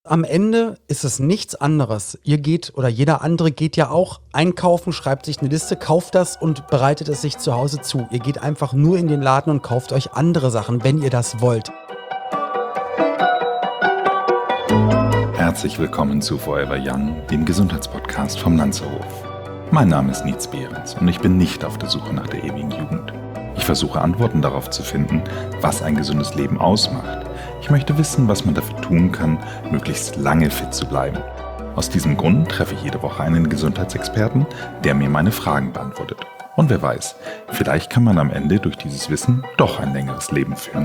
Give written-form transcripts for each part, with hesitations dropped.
Am Ende ist es nichts anderes. Ihr geht oder jeder andere geht ja auch einkaufen, schreibt sich eine Liste, kauft das und bereitet es sich zu Hause zu. Ihr geht einfach nur in den Laden und kauft euch andere Sachen, wenn ihr das wollt. Herzlich willkommen zu Forever Young, dem Gesundheitspodcast vom Lanzerhof. Mein Name ist Nietz Behrens und ich bin nicht auf der Suche nach der ewigen Jugend. Ich versuche Antworten darauf zu finden, was ein gesundes Leben ausmacht. Ich möchte wissen, was man dafür tun kann, möglichst lange fit zu bleiben. Aus diesem Grund treffe ich jede Woche einen Gesundheitsexperten, der mir meine Fragen beantwortet. Und wer weiß, vielleicht kann man am Ende durch dieses Wissen doch ein längeres Leben führen.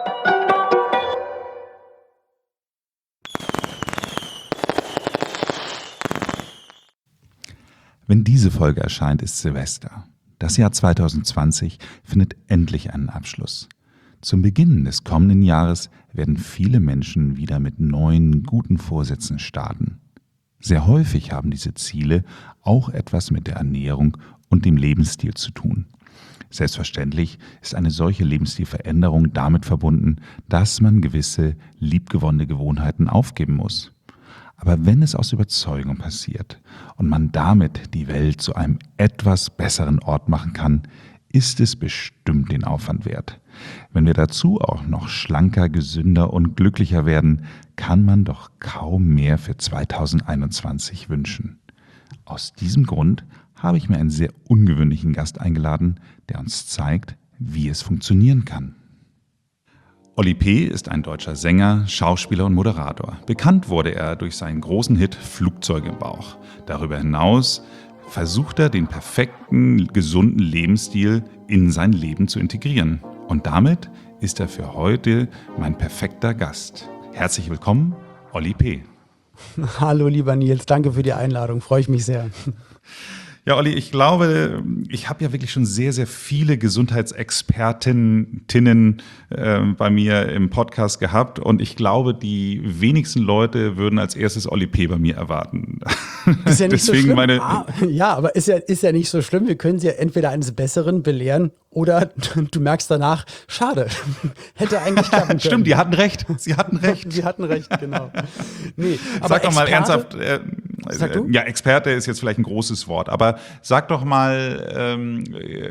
Wenn diese Folge erscheint, ist Silvester. Das Jahr 2020 findet endlich einen Abschluss. Zum Beginn des kommenden Jahres werden viele Menschen wieder mit neuen, guten Vorsätzen starten. Sehr häufig haben diese Ziele auch etwas mit der Ernährung und dem Lebensstil zu tun. Selbstverständlich ist eine solche Lebensstilveränderung damit verbunden, dass man gewisse liebgewonnene Gewohnheiten aufgeben muss. Aber wenn es aus Überzeugung passiert und man damit die Welt zu einem etwas besseren Ort machen kann, ist es bestimmt den Aufwand wert. Wenn wir dazu auch noch schlanker, gesünder und glücklicher werden, kann man doch kaum mehr für 2021 wünschen. Aus diesem Grund habe ich mir einen sehr ungewöhnlichen Gast eingeladen, der uns zeigt, wie es funktionieren kann. Oli P. ist ein deutscher Sänger, Schauspieler und Moderator. Bekannt wurde er durch seinen großen Hit Flugzeuge im Bauch. Darüber hinaus versucht er, den perfekten, gesunden Lebensstil in sein Leben zu integrieren. Und damit ist er für heute mein perfekter Gast. Herzlich willkommen, Oli P. Hallo lieber Nils, danke für die Einladung, freue ich mich sehr. Ja, Olli, ich glaube, ich habe ja wirklich schon sehr, sehr viele Gesundheitsexpertinnen bei mir im Podcast gehabt und ich glaube, die wenigsten Leute würden als erstes Oli P. bei mir erwarten. Ist ja nicht so schlimm. Ja, aber ist ja nicht so schlimm. Wir können sie ja entweder eines Besseren belehren oder du merkst danach, schade, hätte eigentlich klappen können. Stimmt, die hatten recht. Sie hatten recht. Sie hatten recht, genau. Nee, aber sag doch mal ernsthaft, sag du? Ja, Experte ist jetzt vielleicht ein großes Wort, aber sag doch mal,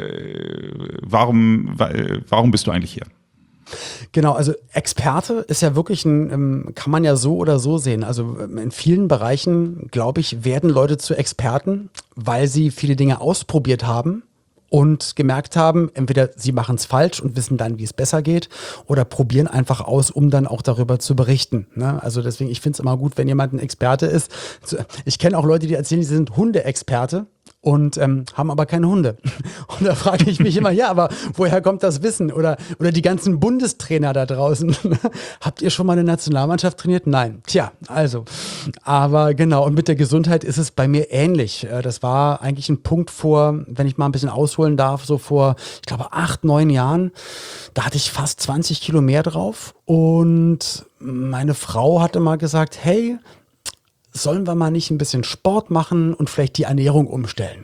warum bist du eigentlich hier? Genau, also Experte ist ja wirklich kann man ja so oder so sehen. Also in vielen Bereichen, glaube ich, werden Leute zu Experten, weil sie viele Dinge ausprobiert haben und gemerkt haben, entweder sie machen es falsch und wissen dann, wie es besser geht, oder probieren einfach aus, um dann auch darüber zu berichten. Ne? Also deswegen, ich finde es immer gut, wenn jemand ein Experte ist. Ich kenne auch Leute, die erzählen, sie sind Hundeexperte und haben aber keine Hunde. Und da frage ich mich immer, ja, aber woher kommt das Wissen? Oder die ganzen Bundestrainer da draußen. Habt ihr schon mal eine Nationalmannschaft trainiert? Nein. Tja, also. Aber genau, und mit der Gesundheit ist es bei mir ähnlich. Das war eigentlich ein Punkt wenn ich mal ein bisschen ausholen darf, so vor, ich glaube, 8, 9 Jahren. Da hatte ich fast 20 Kilo mehr drauf. Und meine Frau hatte mal gesagt, hey, sollen wir mal nicht ein bisschen Sport machen und vielleicht die Ernährung umstellen?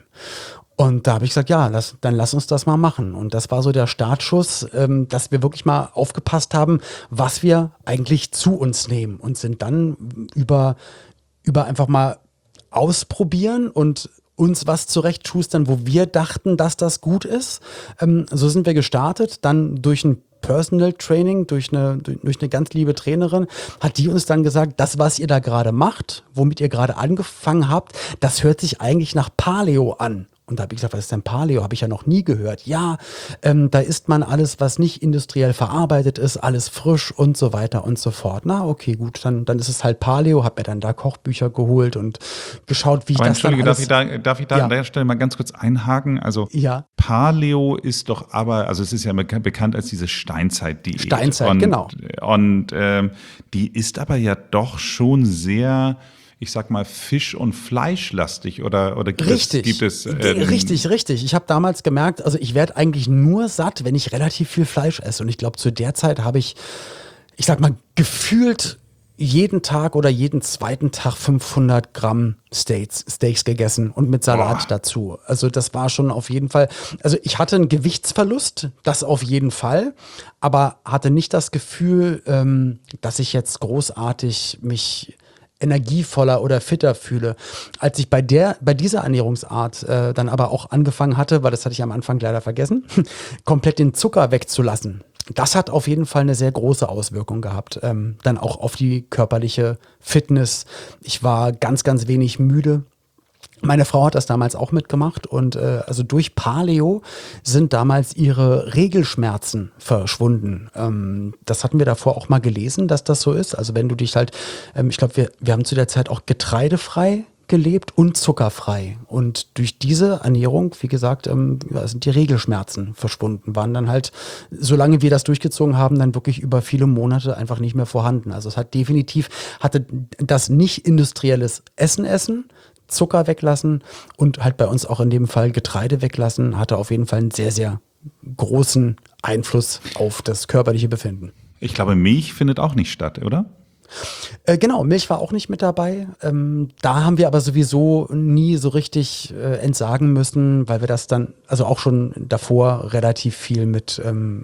Und da habe ich gesagt, ja, dann lass uns das mal machen. Und das war so der Startschuss, dass wir wirklich mal aufgepasst haben, was wir eigentlich zu uns nehmen und sind dann über einfach mal ausprobieren und uns was zurechtschustern, wo wir dachten, dass das gut ist. So sind wir gestartet, dann durch ein Personal Training, durch eine ganz liebe Trainerin, hat die uns dann gesagt, das, was ihr da gerade macht, womit ihr gerade angefangen habt, das hört sich eigentlich nach Paleo an. Und da habe ich gesagt, was ist denn Paleo? Habe ich ja noch nie gehört. Ja, da isst man alles, was nicht industriell verarbeitet ist, alles frisch und so weiter und so fort. Na, okay, gut, dann ist es halt Paleo. Habe mir dann da Kochbücher geholt und geschaut, wie ich das dann alles... Darf ich da an der Stelle mal ganz kurz einhaken? Also ja. Paleo ist doch aber, also es ist ja bekannt als diese Steinzeit-Diät. Steinzeit, genau. Und die ist aber ja doch schon sehr... ich sag mal, Fisch- und Fleischlastig oder gibt es Richtig. Ich habe damals gemerkt, also ich werde eigentlich nur satt, wenn ich relativ viel Fleisch esse. Und ich glaube, zu der Zeit habe ich sag mal, gefühlt jeden Tag oder jeden zweiten Tag 500 Gramm Steaks gegessen und mit Salat dazu. Also das war schon auf jeden Fall, also ich hatte einen Gewichtsverlust, das auf jeden Fall, aber hatte nicht das Gefühl, dass ich jetzt großartig mich energievoller oder fitter fühle. Als ich bei dieser Ernährungsart dann aber auch angefangen hatte, weil das hatte ich am Anfang leider vergessen, komplett den Zucker wegzulassen. Das hat auf jeden Fall eine sehr große Auswirkung gehabt, dann auch auf die körperliche Fitness. Ich war ganz, ganz wenig müde. Meine Frau hat das damals auch mitgemacht und also durch Paleo sind damals ihre Regelschmerzen verschwunden. Das hatten wir davor auch mal gelesen, dass das so ist. Also wenn du dich halt, ich glaube, wir haben zu der Zeit auch getreidefrei gelebt und zuckerfrei. Und durch diese Ernährung, wie gesagt, sind die Regelschmerzen verschwunden, waren dann halt, solange wir das durchgezogen haben, dann wirklich über viele Monate einfach nicht mehr vorhanden. Also es hat definitiv, hatte das nicht industrielles Essen, Zucker weglassen und halt bei uns auch in dem Fall Getreide weglassen, hatte auf jeden Fall einen sehr, sehr großen Einfluss auf das körperliche Befinden. Ich glaube, Milch findet auch nicht statt, oder? Genau, Milch war auch nicht mit dabei. Da haben wir aber sowieso nie so richtig entsagen müssen, weil wir das dann, also auch schon davor relativ viel mit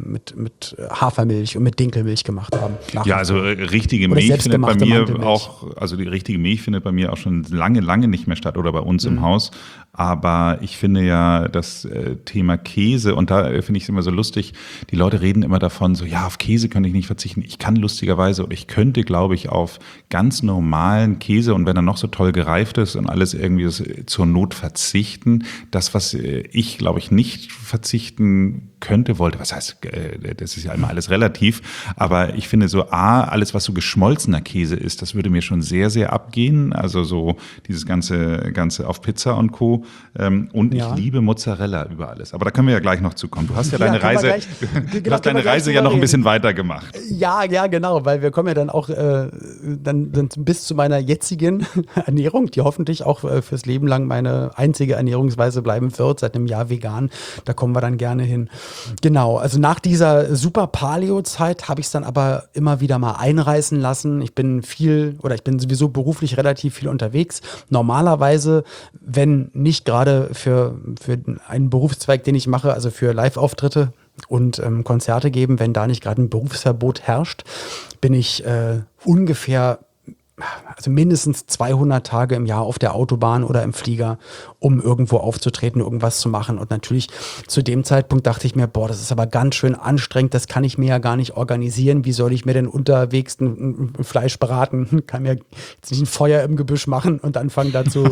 Hafermilch und mit Dinkelmilch gemacht haben. Ja, also richtige Milch findet bei mir auch, also die richtige Milch findet bei mir auch schon lange, lange nicht mehr statt oder bei uns im Haus. Aber ich finde ja das Thema Käse, und da finde ich es immer so lustig, die Leute reden immer davon, so ja, auf Käse kann ich nicht verzichten. Ich kann lustigerweise, oder ich könnte, glaube ich, auf ganz normalen Käse, und wenn er noch so toll gereift ist und alles irgendwie zur Not verzichten. Das, was ich, glaube ich, nicht verzichten könnte, wollte, was heißt, das ist ja immer alles relativ, aber ich finde so alles, was so geschmolzener Käse ist, das würde mir schon sehr, sehr abgehen, also so dieses ganze auf Pizza und Co. Und ich liebe Mozzarella über alles, aber da können wir ja gleich noch zukommen. Du hast ja deine Reise, du hast deine Reise ja noch ein bisschen weiter gemacht. Ja, genau, weil wir kommen ja dann auch dann bis zu meiner jetzigen Ernährung, die hoffentlich auch fürs Leben lang meine einzige Ernährungsweise bleiben wird, seit einem Jahr vegan, da kommen wir dann gerne hin. Genau, also nach dieser super Paleo-Zeit habe ich es dann aber immer wieder mal einreißen lassen. Ich bin sowieso beruflich relativ viel unterwegs. Normalerweise, wenn nicht gerade für einen Berufszweig, den ich mache, also für Live-Auftritte und Konzerte geben, wenn da nicht gerade ein Berufsverbot herrscht, bin ich ungefähr mindestens 200 Tage im Jahr auf der Autobahn oder im Flieger, um irgendwo aufzutreten, irgendwas zu machen. Und natürlich zu dem Zeitpunkt dachte ich mir, das ist aber ganz schön anstrengend, das kann ich mir ja gar nicht organisieren. Wie soll ich mir denn unterwegs ein Fleisch braten? Kann mir jetzt nicht ein Feuer im Gebüsch machen und anfangen dazu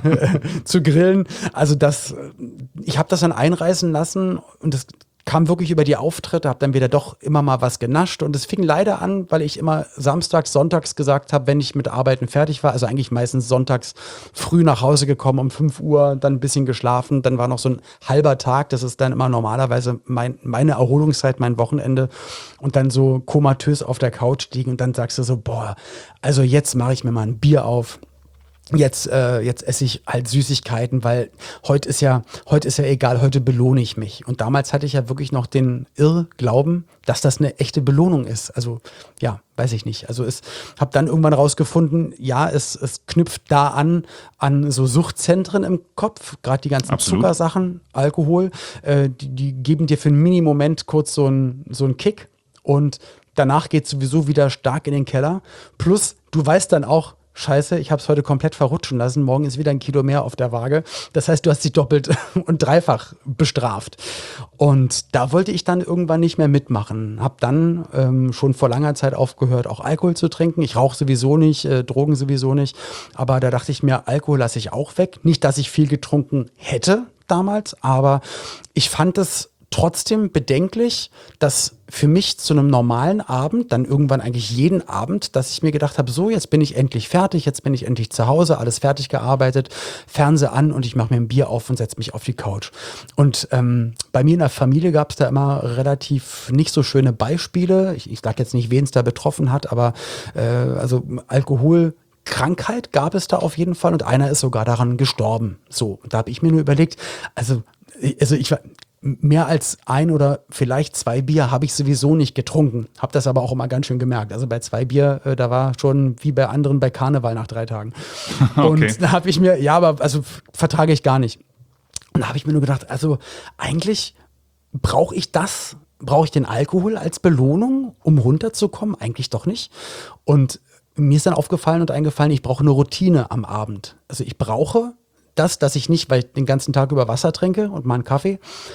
zu grillen. Also ich habe das dann einreißen lassen und das kam wirklich über die Auftritte, habe dann wieder doch immer mal was genascht und es fing leider an, weil ich immer samstags, sonntags gesagt habe, wenn ich mit Arbeiten fertig war, also eigentlich meistens sonntags früh nach Hause gekommen um 5 Uhr, dann ein bisschen geschlafen, dann war noch so ein halber Tag, das ist dann immer normalerweise meine Erholungszeit, mein Wochenende und dann so komatös auf der Couch liegen und dann sagst du so, also jetzt mache ich mir mal ein Bier auf. Jetzt esse ich halt Süßigkeiten, weil heute ist ja egal, heute belohne ich mich. Und damals hatte ich ja wirklich noch den Irrglauben, dass das eine echte Belohnung ist. Also ja, weiß ich nicht. Also habe dann irgendwann rausgefunden, ja, es knüpft da an so Suchtzentren im Kopf, gerade die ganzen Absolut. Zuckersachen, Alkohol, die geben dir für einen Mini-Moment kurz so einen Kick und danach geht es sowieso wieder stark in den Keller. Plus, du weißt dann auch, Scheiße, ich habe es heute komplett verrutschen lassen. Morgen ist wieder 1 Kilo mehr auf der Waage. Das heißt, du hast dich doppelt und dreifach bestraft. Und da wollte ich dann irgendwann nicht mehr mitmachen. Habe dann schon vor langer Zeit aufgehört, auch Alkohol zu trinken. Ich rauche sowieso nicht, Drogen sowieso nicht. Aber da dachte ich mir, Alkohol lasse ich auch weg. Nicht, dass ich viel getrunken hätte damals, aber ich fand es trotzdem bedenklich, dass für mich zu einem normalen Abend, dann irgendwann eigentlich jeden Abend, dass ich mir gedacht habe, so, jetzt bin ich endlich fertig, jetzt bin ich endlich zu Hause, alles fertig gearbeitet, Fernseher an und ich mache mir ein Bier auf und setze mich auf die Couch. Und bei mir in der Familie gab es da immer relativ nicht so schöne Beispiele. Ich sage jetzt nicht, wen es da betroffen hat, aber also Alkoholkrankheit gab es da auf jeden Fall und einer ist sogar daran gestorben. So, da habe ich mir nur überlegt, also ich war mehr als 1 oder vielleicht 2 Bier habe ich sowieso nicht getrunken. Habe das aber auch immer ganz schön gemerkt. Also bei 2 Bier, da war schon wie bei anderen bei Karneval nach 3 Tagen. Okay. Und da habe ich mir, vertrage ich gar nicht. Und da habe ich mir nur gedacht, also eigentlich brauche ich den Alkohol als Belohnung, um runterzukommen? Eigentlich doch nicht. Und mir ist dann aufgefallen und eingefallen, ich brauche eine Routine am Abend. Also ich brauche das, dass ich nicht, weil ich den ganzen Tag über Wasser trinke und mal einen Kaffee,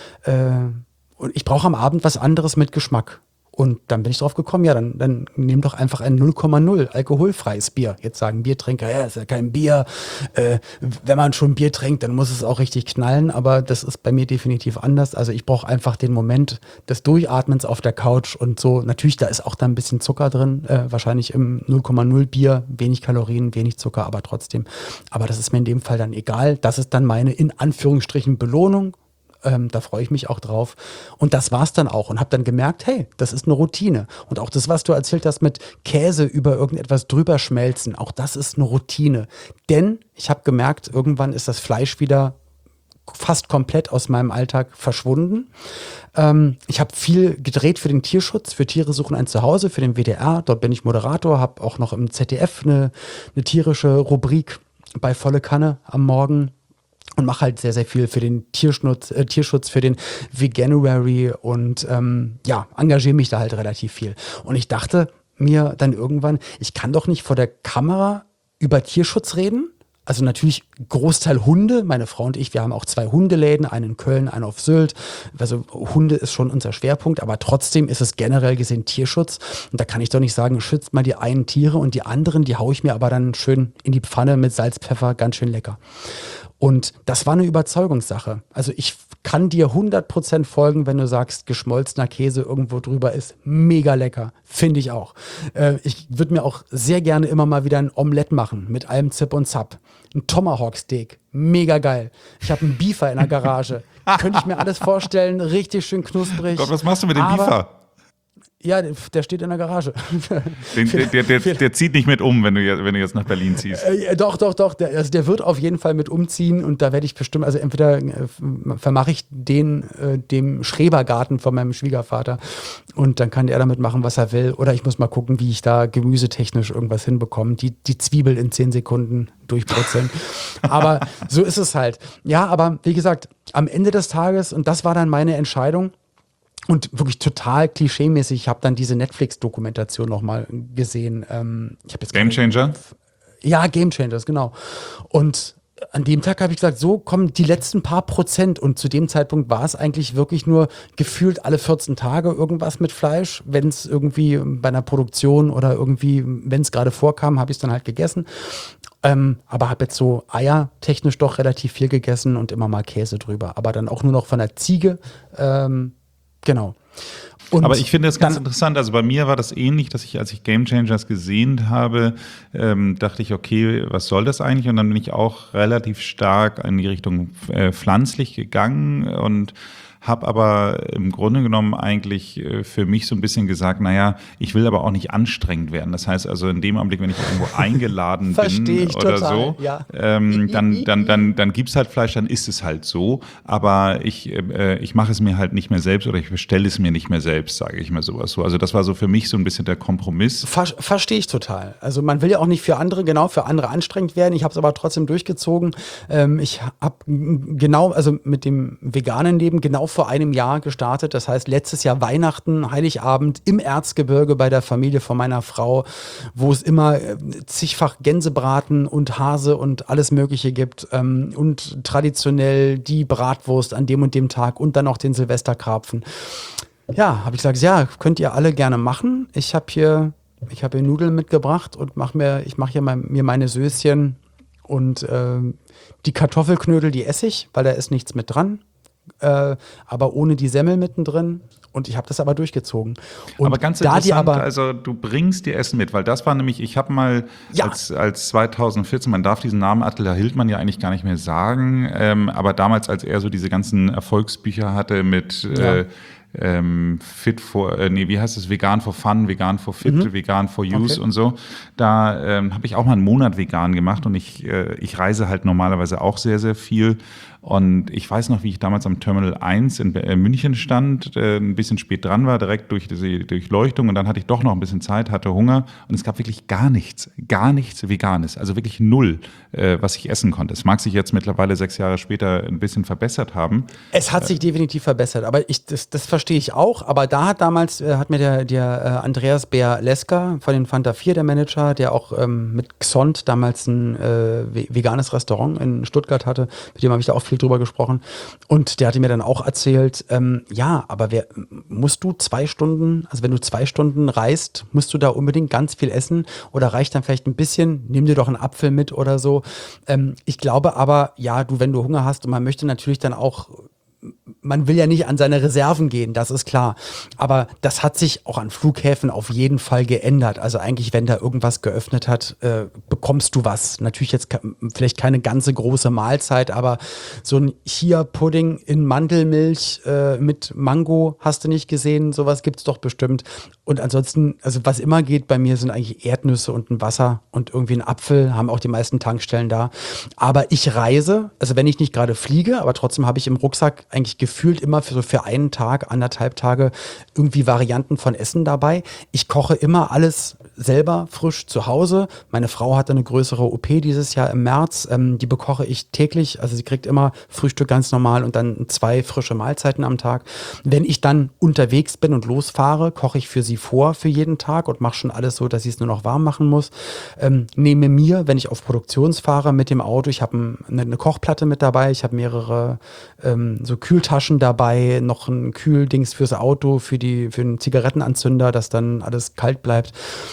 und ich brauche am Abend was anderes mit Geschmack. Und dann bin ich drauf gekommen, ja, dann nimm doch einfach ein 0,0 alkoholfreies Bier. Jetzt sagen Biertrinker, ja, ist ja kein Bier. Wenn man schon Bier trinkt, dann muss es auch richtig knallen. Aber das ist bei mir definitiv anders. Also ich brauche einfach den Moment des Durchatmens auf der Couch und so. Natürlich, da ist auch da ein bisschen Zucker drin. Wahrscheinlich im 0,0 Bier, wenig Kalorien, wenig Zucker, aber trotzdem. Aber das ist mir in dem Fall dann egal. Das ist dann meine, in Anführungsstrichen, Belohnung. Da freue ich mich auch drauf. Und das war's dann auch. Und habe dann gemerkt, hey, das ist eine Routine. Und auch das, was du erzählt hast mit Käse über irgendetwas drüber schmelzen, auch das ist eine Routine. Denn ich habe gemerkt, irgendwann ist das Fleisch wieder fast komplett aus meinem Alltag verschwunden. Ich habe viel gedreht für den Tierschutz, für Tiere suchen ein Zuhause, für den WDR. Dort bin ich Moderator, habe auch noch im ZDF eine tierische Rubrik bei Volle Kanne am Morgen. Und mache halt sehr, sehr viel für den Tierschutz, für den Veganuary und engagiere mich da halt relativ viel. Und ich dachte mir dann irgendwann, ich kann doch nicht vor der Kamera über Tierschutz reden. Also natürlich Großteil Hunde, meine Frau und ich, wir haben auch 2 Hundeläden, einen in Köln, einen auf Sylt. Also Hunde ist schon unser Schwerpunkt, aber trotzdem ist es generell gesehen Tierschutz. Und da kann ich doch nicht sagen, schützt mal die einen Tiere und die anderen, die haue ich mir aber dann schön in die Pfanne mit Salz, Pfeffer, ganz schön lecker. Und das war eine Überzeugungssache. Also ich kann dir 100% folgen, wenn du sagst, geschmolzener Käse irgendwo drüber ist mega lecker. Finde ich auch. Ich würde mir auch sehr gerne immer mal wieder ein Omelett machen mit allem Zip und Zap. Ein Tomahawk-Steak, mega geil. Ich habe einen Beefer in der Garage. Könnte ich mir alles vorstellen, richtig schön knusprig. Gott, was machst du mit dem Beefer? Ja, der steht in der Garage. Der zieht nicht mit um, wenn du jetzt nach Berlin ziehst. Doch. Der wird auf jeden Fall mit umziehen und da werde ich bestimmt, also entweder vermache ich dem Schrebergarten von meinem Schwiegervater und dann kann er damit machen, was er will. Oder ich muss mal gucken, wie ich da gemüsetechnisch irgendwas hinbekomme. Die Zwiebel in 10 Sekunden durchbrutzeln. Aber so ist es halt. Ja, aber wie gesagt, am Ende des Tages, und das war dann meine Entscheidung, und wirklich total klischeemäßig, ich habe dann diese Netflix-Dokumentation nochmal gesehen. Ich hab jetzt Game Changer? Ja, Game Changers, genau. Und an dem Tag habe ich gesagt, so kommen die letzten paar Prozent. Und zu dem Zeitpunkt war es eigentlich wirklich nur gefühlt alle 14 Tage irgendwas mit Fleisch. Wenn es irgendwie bei einer Produktion oder irgendwie, wenn es gerade vorkam, habe ich es dann halt gegessen. Aber habe jetzt so eiertechnisch doch relativ viel gegessen und immer mal Käse drüber. Aber dann auch nur noch von der Ziege. Genau. Und aber ich finde das ganz interessant. Also bei mir war das ähnlich, dass ich, als ich Game Changers gesehen habe, dachte ich, okay, was soll das eigentlich? Und dann bin ich auch relativ stark in die Richtung pflanzlich gegangen und habe aber im Grunde genommen eigentlich für mich so ein bisschen gesagt, naja, ich will aber auch nicht anstrengend werden. Das heißt also in dem Augenblick, wenn ich irgendwo eingeladen bin oder total, so, ja. Dann gibt es halt Fleisch, dann ist es halt so. Aber ich mache es mir halt nicht mehr selbst oder ich bestelle es mir nicht mehr selbst, sage ich mal sowas so. Also das war so für mich so ein bisschen der Kompromiss. Verstehe ich total. Also man will ja auch nicht für andere anstrengend werden. Ich habe es aber trotzdem durchgezogen. Ich habe also mit dem veganen Leben genau vor einem Jahr gestartet. Das heißt, letztes Jahr Weihnachten, Heiligabend im Erzgebirge bei der Familie von meiner Frau, wo es immer zigfach Gänsebraten und Hase und alles Mögliche gibt und traditionell die Bratwurst an dem und dem Tag und dann noch den Silvesterkarpfen. Ja, habe ich gesagt, ja, könnt ihr alle gerne machen. Ich habe hier Nudeln mitgebracht und ich mache hier mir meine Söschen und die Kartoffelknödel, die esse ich, weil da ist nichts mit dran. Aber ohne die Semmel mittendrin. Und ich habe das aber durchgezogen. Und aber ganz interessant, also du bringst dir Essen mit, weil das war nämlich, ich habe mal als 2014, man darf diesen Namen Attila Hildmann ja eigentlich gar nicht mehr sagen, aber damals, als er so diese ganzen Erfolgsbücher hatte mit Fit for, wie heißt es, Vegan for Fun, Vegan for Fit, Vegan for Use und so. Da habe ich auch mal einen Monat vegan gemacht und ich reise halt normalerweise auch sehr, sehr viel. Und ich weiß noch, wie ich damals am Terminal 1 in München stand, ein bisschen spät dran war, direkt durch diese Durchleuchtung. Und dann hatte ich doch noch ein bisschen Zeit, hatte Hunger. Und es gab wirklich gar nichts Veganes. Also wirklich null, was ich essen konnte. Es mag sich jetzt mittlerweile 6 Jahre später ein bisschen verbessert haben. Es hat sich definitiv verbessert, aber das verstehe ich auch. Aber da hat mir der Andreas Bär-Lesker von den Fanta 4, der Manager, der auch mit Xont damals ein veganes Restaurant in Stuttgart hatte, mit dem habe ich da auch viel drüber gesprochen. Und der hatte mir dann auch erzählt, ja, aber musst du 2 Stunden, also wenn du 2 Stunden reist, musst du da unbedingt ganz viel essen oder reicht dann vielleicht ein bisschen, nimm dir doch einen Apfel mit oder so. Ich glaube aber, ja, wenn du Hunger hast und man möchte natürlich dann auch, man will ja nicht an seine Reserven gehen, das ist klar. Aber das hat sich auch an Flughäfen auf jeden Fall geändert. Also eigentlich, wenn da irgendwas geöffnet hat, bekommst du was. Natürlich jetzt vielleicht keine ganze große Mahlzeit, aber so ein Chia-Pudding in Mandelmilch mit Mango hast du nicht gesehen. Sowas gibt's doch bestimmt. Und ansonsten, also was immer geht bei mir, sind eigentlich Erdnüsse und ein Wasser und irgendwie ein Apfel, haben auch die meisten Tankstellen da. Aber ich reise, also wenn ich nicht gerade fliege, aber trotzdem habe ich im Rucksack eigentlich gefühlt immer für einen Tag, 1,5 Tage irgendwie Varianten von Essen dabei. Ich koche immer alles selber frisch zu Hause. Meine Frau hatte eine größere OP dieses Jahr im März. Die bekoche ich täglich. Also sie kriegt immer Frühstück ganz normal und dann 2 frische Mahlzeiten am Tag. Wenn ich dann unterwegs bin und losfahre, koche ich für sie vor für jeden Tag und mache schon alles so, dass ich es nur noch warm machen muss. Nehme mir, wenn ich auf Produktionsfahre mit dem Auto, ich habe eine Kochplatte mit dabei, ich habe mehrere so Kühltaschen dabei, noch ein Kühldings fürs Auto, für den Zigarettenanzünder, dass dann alles kalt bleibt.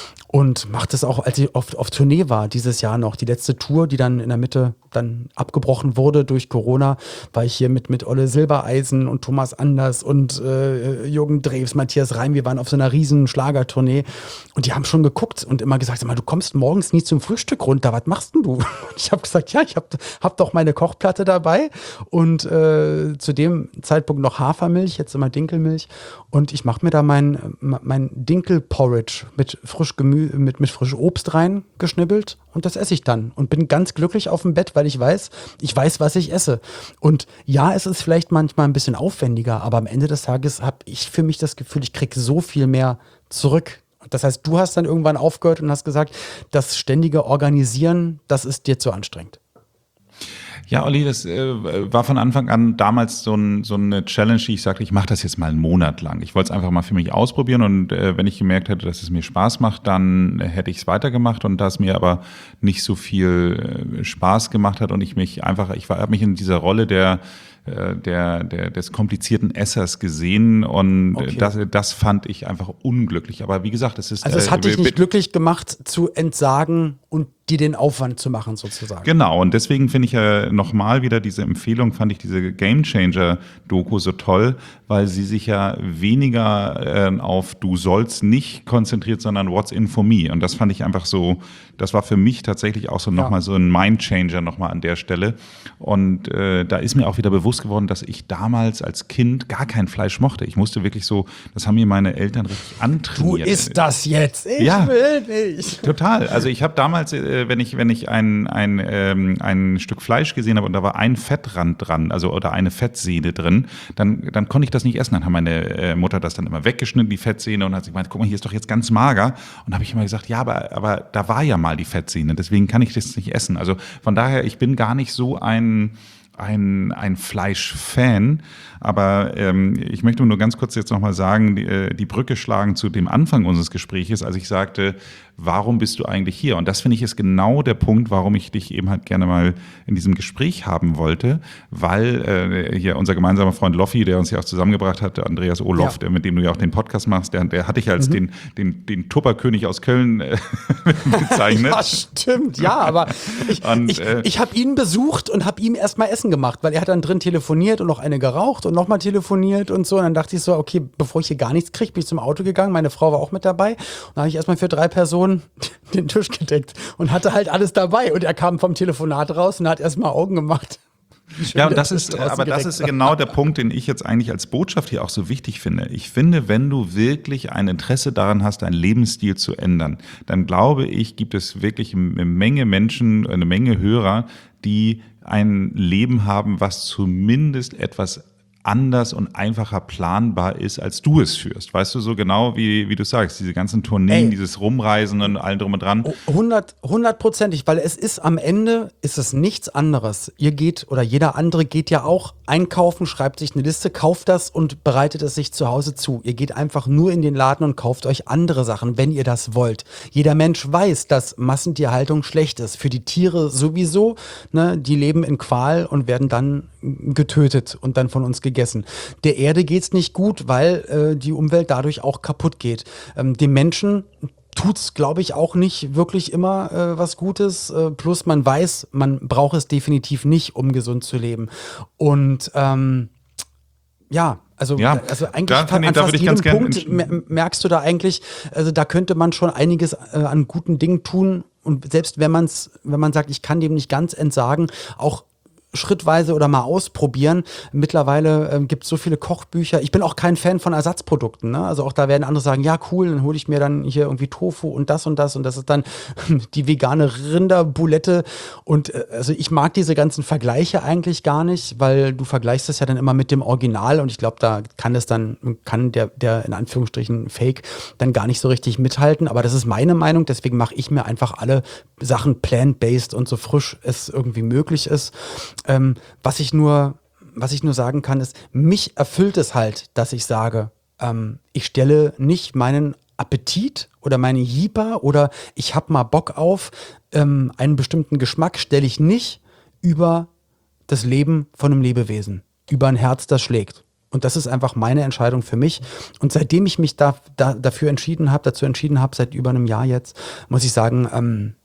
Und macht es auch, als ich auf Tournee war, dieses Jahr noch. Die letzte Tour, die dann in der Mitte dann abgebrochen wurde durch Corona, war ich hier mit Olle Silbereisen und Thomas Anders und Jürgen Drews, Matthias Reim. Wir waren auf so einer riesen Schlagertournee und die haben schon geguckt und immer gesagt, sag mal, du kommst morgens nie zum Frühstück runter, was machst denn du? Und ich habe gesagt, ja, ich hab doch meine Kochplatte dabei und zu dem Zeitpunkt noch Hafermilch, jetzt immer Dinkelmilch und ich mache mir da mein Dinkelporridge mit frisch Gemüse, mit frischem Obst reingeschnibbelt und das esse ich dann und bin ganz glücklich auf dem Bett, weil ich weiß, was ich esse. Und ja, es ist vielleicht manchmal ein bisschen aufwendiger, aber am Ende des Tages habe ich für mich das Gefühl, ich kriege so viel mehr zurück. Das heißt, du hast dann irgendwann aufgehört und hast gesagt, das ständige Organisieren, das ist dir zu anstrengend. Ja, Olli, das war von Anfang an damals so eine Challenge, die ich sagte, ich mache das jetzt mal einen Monat lang. Ich wollte es einfach mal für mich ausprobieren und wenn ich gemerkt hätte, dass es mir Spaß macht, dann hätte ich es weitergemacht und da es mir aber nicht so viel Spaß gemacht hat und ich habe mich in dieser Rolle des komplizierten Essers gesehen und okay. Das fand ich einfach unglücklich. Aber wie gesagt, es ist... Also es hat dich nicht glücklich gemacht, zu entsagen und dir den Aufwand zu machen sozusagen. Genau, und deswegen finde ich ja nochmal wieder diese Empfehlung, fand ich diese Game Changer Doku so toll, weil sie sich ja weniger auf du sollst nicht konzentriert, sondern what's in for me. Und das fand ich einfach so, das war für mich tatsächlich auch so nochmal so ein Mind Changer nochmal an der Stelle. Und da ist mir auch wieder bewusst geworden, dass ich damals als Kind gar kein Fleisch mochte. Ich musste wirklich so, das haben mir meine Eltern richtig antrainiert. Du isst das jetzt, ich will nicht. Total, also ich habe damals, wenn ich ein Stück Fleisch gesehen habe und da war ein Fettrand dran, also oder eine Fettsehne drin, dann konnte ich das nicht essen. Dann hat meine Mutter das dann immer weggeschnitten, die Fettsehne, und hat sich gemeint, guck mal, hier ist doch jetzt ganz mager. Und da habe ich immer gesagt, ja, aber da war ja mal die Fettsehne, deswegen kann ich das nicht essen. Also von daher, ich bin gar nicht so ein Fleischfan, aber ich möchte nur ganz kurz jetzt nochmal sagen, die Brücke schlagen zu dem Anfang unseres Gespräches, als ich sagte, warum bist du eigentlich hier? Und das finde ich ist genau der Punkt, warum ich dich eben halt gerne mal in diesem Gespräch haben wollte, weil hier unser gemeinsamer Freund Loffi, der uns ja auch zusammengebracht hat, der Andreas Olof, mit dem du ja auch den Podcast machst, der hatte ich als den Tupperkönig aus Köln bezeichnet. Ja, stimmt, ja, aber ich habe ihn besucht und habe ihm erstmal Essen gemacht, weil er hat dann drin telefoniert und noch eine geraucht und nochmal telefoniert und so. Und dann dachte ich so, okay, bevor ich hier gar nichts kriege, bin ich zum Auto gegangen. Meine Frau war auch mit dabei. Und dann habe ich erstmal für 3 Personen den Tisch gedeckt und hatte halt alles dabei. Und er kam vom Telefonat raus und hat erstmal Augen gemacht. Ja, und das ist genau der Punkt, den ich jetzt eigentlich als Botschaft hier auch so wichtig finde. Ich finde, wenn du wirklich ein Interesse daran hast, deinen Lebensstil zu ändern, dann glaube ich, gibt es wirklich eine Menge Menschen, eine Menge Hörer, die ein Leben haben, was zumindest etwas anders und einfacher planbar ist, als du es führst. Weißt du, so genau wie du sagst, diese ganzen Tourneen, dieses Rumreisen und allem drum und dran. 100%ig, weil es ist am Ende, ist es nichts anderes. Ihr geht oder jeder andere geht ja auch einkaufen, schreibt sich eine Liste, kauft das und bereitet es sich zu Hause zu. Ihr geht einfach nur in den Laden und kauft euch andere Sachen, wenn ihr das wollt. Jeder Mensch weiß, dass Massentierhaltung schlecht ist. Für die Tiere sowieso, ne, die leben in Qual und werden dann getötet und dann von uns gegessen. Der Erde geht's nicht gut, weil die Umwelt dadurch auch kaputt geht. Dem Menschen tut's, glaube ich, auch nicht wirklich immer was Gutes. Plus man weiß, man braucht es definitiv nicht, um gesund zu leben. Und also eigentlich an fast jedem Punkt merkst du da eigentlich, also da könnte man schon einiges an guten Dingen tun. Und selbst wenn man sagt, ich kann dem nicht ganz entsagen, auch schrittweise oder mal ausprobieren. Mittlerweile gibt es so viele Kochbücher. Ich bin auch kein Fan von Ersatzprodukten. Ne? Also auch da werden andere sagen, ja cool, dann hole ich mir dann hier irgendwie Tofu und das und das ist dann die vegane Rinderboulette. Und also ich mag diese ganzen Vergleiche eigentlich gar nicht, weil du vergleichst das ja dann immer mit dem Original und ich glaube, da kann der in Anführungsstrichen Fake dann gar nicht so richtig mithalten. Aber das ist meine Meinung, deswegen mache ich mir einfach alle Sachen plant-based und so frisch es irgendwie möglich ist. Was ich nur sagen kann, ist, mich erfüllt es halt, dass ich sage, ich stelle nicht meinen Appetit oder meine Jeeper oder ich habe mal Bock auf einen bestimmten Geschmack, stelle ich nicht über das Leben von einem Lebewesen, über ein Herz, das schlägt. Und das ist einfach meine Entscheidung für mich. Und seitdem ich mich dazu entschieden habe, seit über einem Jahr jetzt, muss ich sagen,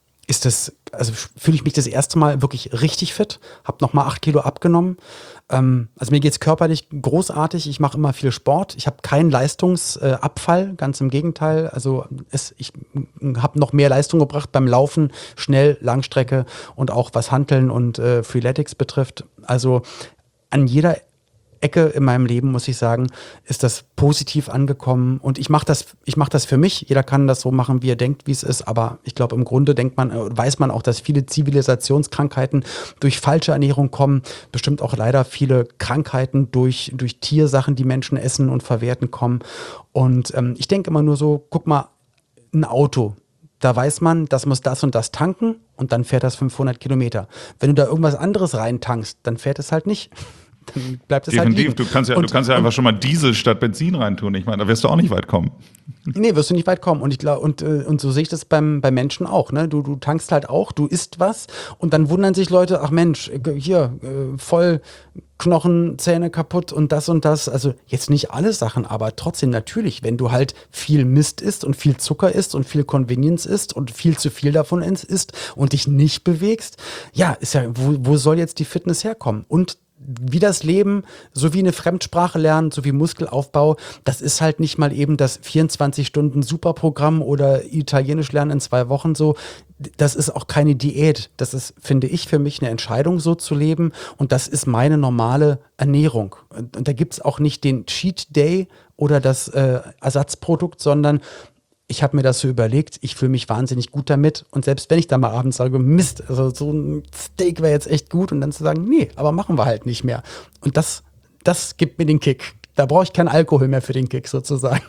fühle ich mich das erste Mal wirklich richtig fit, habe nochmal 8 Kilo abgenommen. Also mir geht's körperlich großartig, ich mache immer viel Sport, ich habe keinen Leistungsabfall, ganz im Gegenteil. Also ich habe noch mehr Leistung gebracht beim Laufen, schnell, Langstrecke und auch was Hanteln und Freeletics betrifft. Also an jeder Ecke in meinem Leben, muss ich sagen, ist das positiv angekommen. Und ich mache das für mich. Jeder kann das so machen, wie er denkt, wie es ist. Aber ich glaube, im Grunde weiß man auch, dass viele Zivilisationskrankheiten durch falsche Ernährung kommen. Bestimmt auch leider viele Krankheiten durch Tiersachen, die Menschen essen und verwerten, kommen. Und ich denke immer nur so, guck mal, ein Auto. Da weiß man, das muss das und das tanken und dann fährt das 500 Kilometer. Wenn du da irgendwas anderes reintankst, dann fährt es halt nicht. Dann bleibt es halt liegen. Du kannst ja einfach schon mal Diesel statt Benzin reintun. Ich meine, da wirst du auch nicht weit kommen. Nee, wirst du nicht weit kommen. Und ich glaube, und so sehe ich das beim Menschen auch. Ne? Du tankst halt auch, du isst was und dann wundern sich Leute, ach Mensch, hier, voll Knochen, Zähne kaputt und das und das. Also jetzt nicht alle Sachen, aber trotzdem natürlich, wenn du halt viel Mist isst und viel Zucker isst und viel Convenience isst und viel zu viel davon isst und dich nicht bewegst, ja, ist ja, wo soll jetzt die Fitness herkommen? Und wie das Leben, so wie eine Fremdsprache lernen, so wie Muskelaufbau, das ist halt nicht mal eben das 24-Stunden-Superprogramm oder Italienisch lernen in 2 Wochen so. Das ist auch keine Diät. Das ist, finde ich, für mich eine Entscheidung, so zu leben. Und das ist meine normale Ernährung. Und da gibt es auch nicht den Cheat Day oder das Ersatzprodukt, sondern ich habe mir das so überlegt, ich fühle mich wahnsinnig gut damit und selbst wenn ich dann mal abends sage, Mist, also so ein Steak wäre jetzt echt gut und dann zu sagen, nee, aber machen wir halt nicht mehr. Und das gibt mir den Kick. Da brauche ich keinen Alkohol mehr für den Kick sozusagen.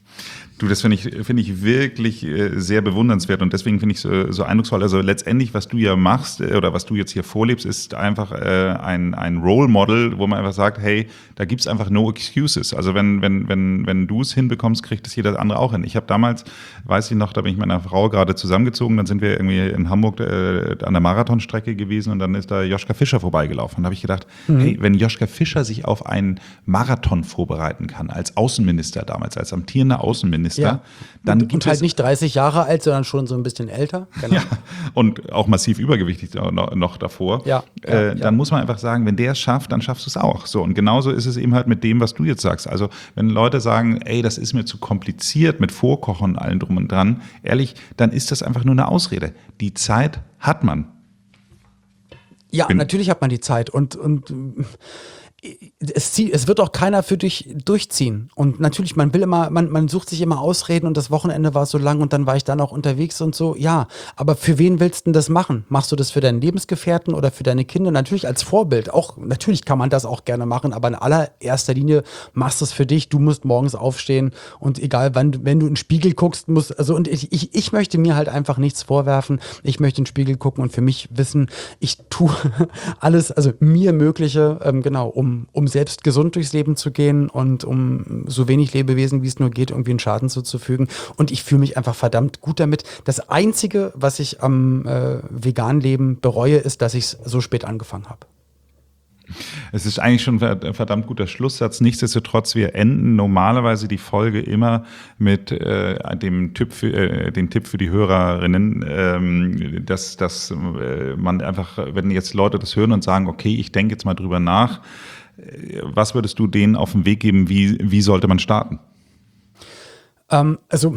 Du, das finde ich wirklich sehr bewundernswert und deswegen finde ich so eindrucksvoll. Also letztendlich, was du ja machst oder was du jetzt hier vorlebst, ist einfach ein Role Model, wo man einfach sagt, hey, da gibt's einfach no excuses. Also wenn du es hinbekommst, kriegt es jeder andere auch hin. Ich habe damals, weiß ich noch, da bin ich mit meiner Frau gerade zusammengezogen, dann sind wir irgendwie in Hamburg an der Marathonstrecke gewesen und dann ist da Joschka Fischer vorbeigelaufen. Und da habe ich gedacht, hey, wenn Joschka Fischer sich auf einen Marathon vorbereiten kann, als Außenminister damals, als amtierender Außenminister, ja. Dann gibt und halt es nicht 30 Jahre alt, sondern schon so ein bisschen älter. Genau. Ja, und auch massiv übergewichtig noch davor. Ja, dann muss man einfach sagen, wenn der es schafft, dann schaffst du es auch. So, und genauso ist es eben halt mit dem, was du jetzt sagst. Also wenn Leute sagen, ey, das ist mir zu kompliziert mit Vorkochen und allem drum und dran, ehrlich, dann ist das einfach nur eine Ausrede. Die Zeit hat man. Ja, natürlich hat man die Zeit und es wird auch keiner für dich durchziehen. Und natürlich, man sucht sich immer Ausreden und das Wochenende war so lang und dann war ich dann auch unterwegs und so. Ja, aber für wen willst du denn das machen? Machst du das für deinen Lebensgefährten oder für deine Kinder? Natürlich als Vorbild. Auch, natürlich kann man das auch gerne machen, aber in allererster Linie machst du es für dich. Du musst morgens aufstehen und egal wann, wenn du in den Spiegel guckst, und ich möchte mir halt einfach nichts vorwerfen. Ich möchte in den Spiegel gucken und für mich wissen, ich tue alles, also mir Mögliche, genau, um selbst gesund durchs Leben zu gehen und um so wenig Lebewesen, wie es nur geht, irgendwie einen Schaden zuzufügen. Und ich fühle mich einfach verdammt gut damit. Das Einzige, was ich am veganen Leben bereue, ist, dass ich es so spät angefangen habe. Es ist eigentlich schon ein verdammt guter Schlusssatz. Nichtsdestotrotz, wir enden normalerweise die Folge immer mit den Tipp für die Hörerinnen, dass man einfach, wenn jetzt Leute das hören und sagen, okay, ich denke jetzt mal drüber nach, was würdest du denen auf den Weg geben? Wie sollte man starten? Also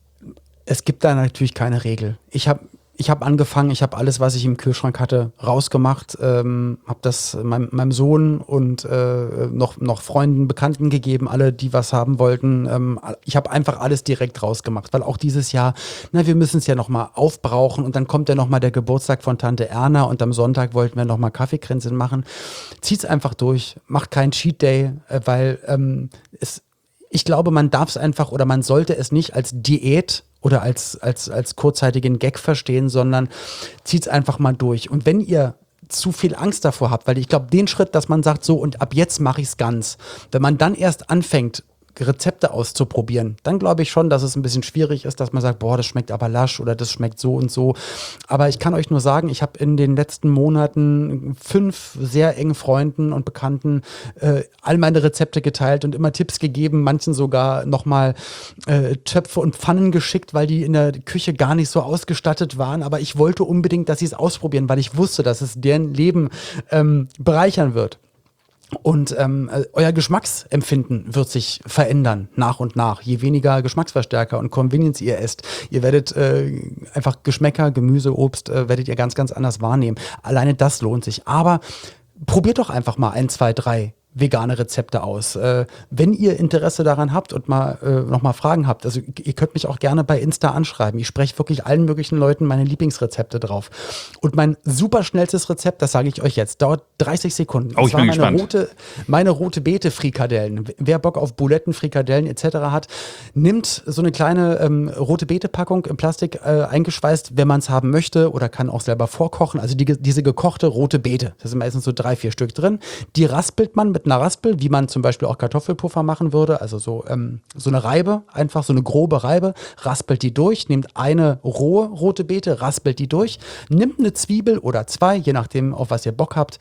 es gibt da natürlich keine Regel. Ich habe angefangen, ich habe alles, was ich im Kühlschrank hatte, rausgemacht, habe das meinem Sohn und noch Freunden, Bekannten gegeben, alle, die was haben wollten. Ich habe einfach alles direkt rausgemacht, weil auch dieses Jahr, wir müssen es ja nochmal aufbrauchen und dann kommt ja nochmal der Geburtstag von Tante Erna und am Sonntag wollten wir nochmal Kaffeekränzchen machen. Zieht's einfach durch, macht keinen Cheat Day, weil ich glaube, man darf es einfach oder man sollte es nicht als Diät oder als kurzzeitigen Gag verstehen, sondern zieht es einfach mal durch. Und wenn ihr zu viel Angst davor habt, weil ich glaube, den Schritt, dass man sagt, so und ab jetzt mache ich es ganz, wenn man dann erst anfängt, Rezepte auszuprobieren, dann glaube ich schon, dass es ein bisschen schwierig ist, dass man sagt, boah, das schmeckt aber lasch oder das schmeckt so und so. Aber ich kann euch nur sagen, ich habe in den letzten Monaten 5 sehr engen Freunden und Bekannten all meine Rezepte geteilt und immer Tipps gegeben, manchen sogar nochmal Töpfe und Pfannen geschickt, weil die in der Küche gar nicht so ausgestattet waren. Aber ich wollte unbedingt, dass sie es ausprobieren, weil ich wusste, dass es deren Leben bereichern wird. Und euer Geschmacksempfinden wird sich verändern nach und nach. Je weniger Geschmacksverstärker und Convenience ihr esst, ihr werdet einfach Geschmäcker, Gemüse, Obst, werdet ihr ganz, ganz anders wahrnehmen. Alleine das lohnt sich. Aber probiert doch einfach mal 1, 2, 3 vegane Rezepte aus. Wenn ihr Interesse daran habt und noch mal Fragen habt, also ihr könnt mich auch gerne bei Insta anschreiben. Ich spreche wirklich allen möglichen Leuten meine Lieblingsrezepte drauf. Und mein super schnellstes Rezept, das sage ich euch jetzt, dauert 30 Sekunden. Oh, ich bin gespannt. Meine rote Beete-Frikadellen. Wer Bock auf Buletten, Frikadellen etc. hat, nimmt so eine kleine rote Beete-Packung im Plastik eingeschweißt, wenn man es haben möchte, oder kann auch selber vorkochen. Also diese gekochte rote Beete, da sind meistens so 3, 4 Stück drin. Die raspelt man mit einer Raspel, wie man zum Beispiel auch Kartoffelpuffer machen würde, also so eine Reibe, einfach so eine grobe Reibe, raspelt die durch, nehmt eine rohe rote Beete, raspelt die durch, nimmt eine Zwiebel oder 2, je nachdem, auf was ihr Bock habt,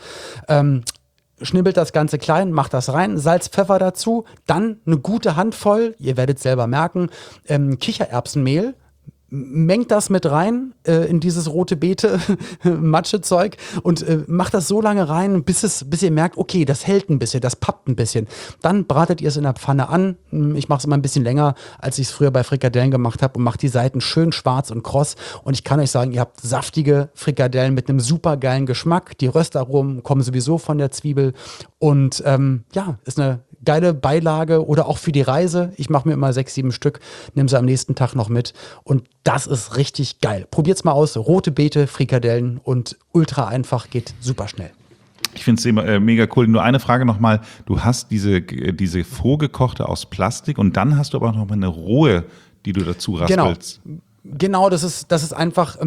schnibbelt das Ganze klein, macht das rein, Salz, Pfeffer dazu, dann eine gute Handvoll, ihr werdet selber merken, Kichererbsenmehl, mengt das mit rein in dieses rote Beete Matschezeug und macht das so lange rein, bis ihr merkt, okay, das hält ein bisschen, das pappt ein bisschen. Dann bratet ihr es in der Pfanne an. Ich mache es immer ein bisschen länger, als ich es früher bei Frikadellen gemacht habe und mache die Seiten schön schwarz und kross. Und ich kann euch sagen, ihr habt saftige Frikadellen mit einem super geilen Geschmack. Die Röstaromen kommen sowieso von der Zwiebel und ist eine geile Beilage oder auch für die Reise. Ich mache mir immer 6, 7 Stück, nehme sie am nächsten Tag noch mit und das ist richtig geil. Probiert's mal aus. Rote Beete, Frikadellen und ultra einfach, geht super schnell. Ich finde es mega cool. Nur eine Frage nochmal. Du hast diese vorgekochte aus Plastik und dann hast du aber noch mal eine rohe, die du dazu raspelst. Genau, das ist einfach,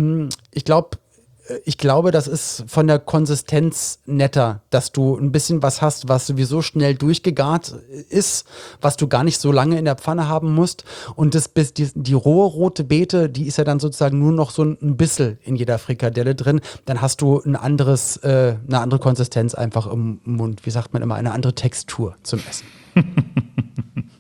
ich glaube, das ist von der Konsistenz netter, dass du ein bisschen was hast, was sowieso schnell durchgegart ist, was du gar nicht so lange in der Pfanne haben musst. Und die rohe rote Beete, die ist ja dann sozusagen nur noch so ein bisschen in jeder Frikadelle drin. Dann hast du eine andere Konsistenz einfach im Mund. Wie sagt man immer, eine andere Textur zum Essen.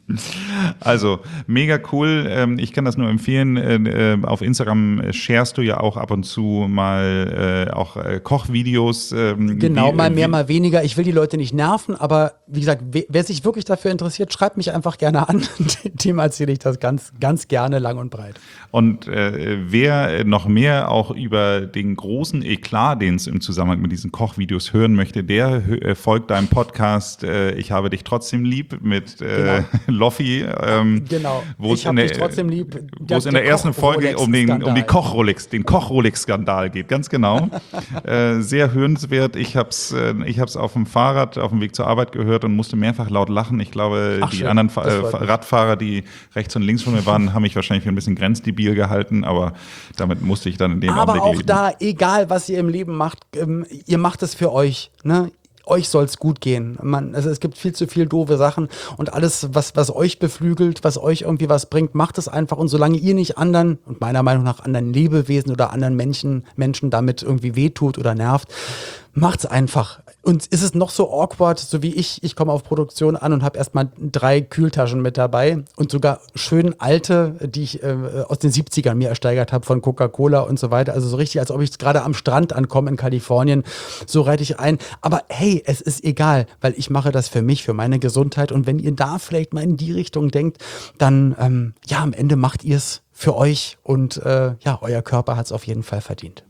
Also, mega cool. Ich kann das nur empfehlen. Auf Instagram sharest du ja auch ab und zu mal auch Kochvideos. Genau, mal mehr, mal weniger. Ich will die Leute nicht nerven, aber wie gesagt, wer sich wirklich dafür interessiert, schreibt mich einfach gerne an. Dem erzähle ich das ganz, ganz gerne lang und breit. Und wer noch mehr auch über den großen Eklat, den es im Zusammenhang mit diesen Kochvideos hören möchte, der folgt deinem Podcast Ich habe dich trotzdem lieb mit Loffi. Genau, ich habe dich trotzdem lieb. Wo es in der ersten Folge um den Koch-Rolex-Skandal geht, ganz genau. Sehr hörenswert. Ich hab's auf dem Fahrrad, auf dem Weg zur Arbeit gehört und musste mehrfach laut lachen. Ich glaube, die anderen Radfahrer, die rechts und links von mir waren, haben mich wahrscheinlich für ein bisschen grenzdebil gehalten, aber damit musste ich dann in dem Augenblick leben. Aber auch da, egal was ihr im Leben macht, ihr macht es für euch, ne? Euch soll es gut gehen. Also es gibt viel zu viel doofe Sachen und alles, was euch beflügelt, was euch irgendwie was bringt, macht es einfach. Und solange ihr nicht anderen, und meiner Meinung nach anderen Lebewesen oder anderen Menschen damit irgendwie wehtut oder nervt, macht's einfach. Und ist es noch so awkward, so wie ich komme auf Produktion an und habe erstmal 3 Kühltaschen mit dabei und sogar schön alte, die ich aus den 70ern mir ersteigert habe von Coca-Cola und so weiter. Also so richtig, als ob ich gerade am Strand ankomme in Kalifornien. So reite ich ein. Aber hey, es ist egal, weil ich mache das für mich, für meine Gesundheit. Und wenn ihr da vielleicht mal in die Richtung denkt, dann am Ende macht ihr es für euch und euer Körper hat es auf jeden Fall verdient.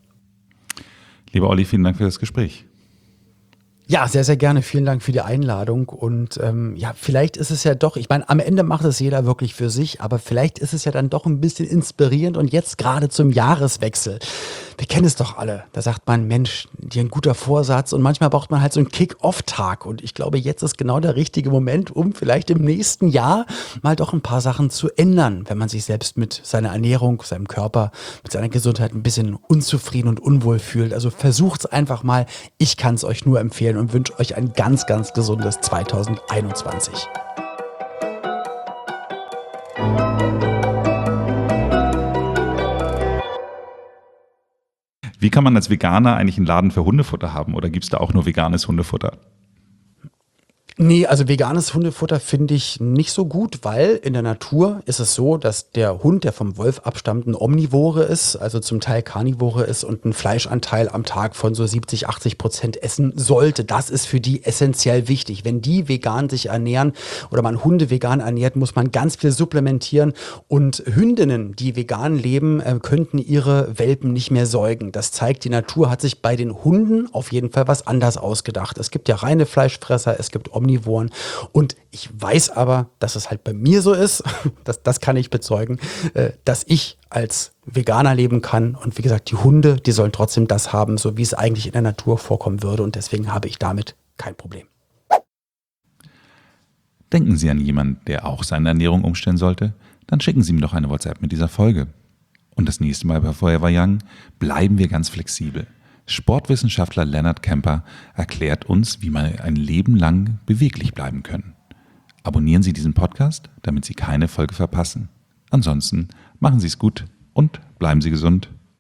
Lieber Olli, vielen Dank für das Gespräch. Ja, sehr, sehr gerne. Vielen Dank für die Einladung. Und vielleicht ist es ja doch, ich meine, am Ende macht es jeder wirklich für sich, aber vielleicht ist es ja dann doch ein bisschen inspirierend. Und jetzt gerade zum Jahreswechsel. Wir kennen es doch alle. Da sagt man, Mensch, dir ein guter Vorsatz. Und manchmal braucht man halt so einen Kick-Off-Tag. Und ich glaube, jetzt ist genau der richtige Moment, um vielleicht im nächsten Jahr mal doch ein paar Sachen zu ändern, wenn man sich selbst mit seiner Ernährung, seinem Körper, mit seiner Gesundheit ein bisschen unzufrieden und unwohl fühlt. Also versucht's einfach mal. Ich kann es euch nur empfehlen und wünsche euch ein ganz, ganz gesundes 2021. Wie kann man als Veganer eigentlich einen Laden für Hundefutter haben oder gibt es da auch nur veganes Hundefutter? Nee, also veganes Hundefutter finde ich nicht so gut, weil in der Natur ist es so, dass der Hund, der vom Wolf abstammt, ein Omnivore ist, also zum Teil Karnivore ist und einen Fleischanteil am Tag von so 70-80% essen sollte. Das ist für die essentiell wichtig. Wenn die vegan sich ernähren oder man Hunde vegan ernährt, muss man ganz viel supplementieren und Hündinnen, die vegan leben, könnten ihre Welpen nicht mehr säugen. Das zeigt, die Natur hat sich bei den Hunden auf jeden Fall was anders ausgedacht. Es gibt ja reine Fleischfresser, es gibt Omnivoren und ich weiß aber, dass es halt bei mir so ist, das kann ich bezeugen, dass ich als Veganer leben kann und wie gesagt, die Hunde, die sollen trotzdem das haben, so wie es eigentlich in der Natur vorkommen würde und deswegen habe ich damit kein Problem. Denken Sie an jemanden, der auch seine Ernährung umstellen sollte? Dann schicken Sie ihm doch eine WhatsApp mit dieser Folge. Und das nächste Mal bei Forever Young bleiben wir ganz flexibel. Sportwissenschaftler Lennart Kemper erklärt uns, wie wir ein Leben lang beweglich bleiben können. Abonnieren Sie diesen Podcast, damit Sie keine Folge verpassen. Ansonsten machen Sie es gut und bleiben Sie gesund.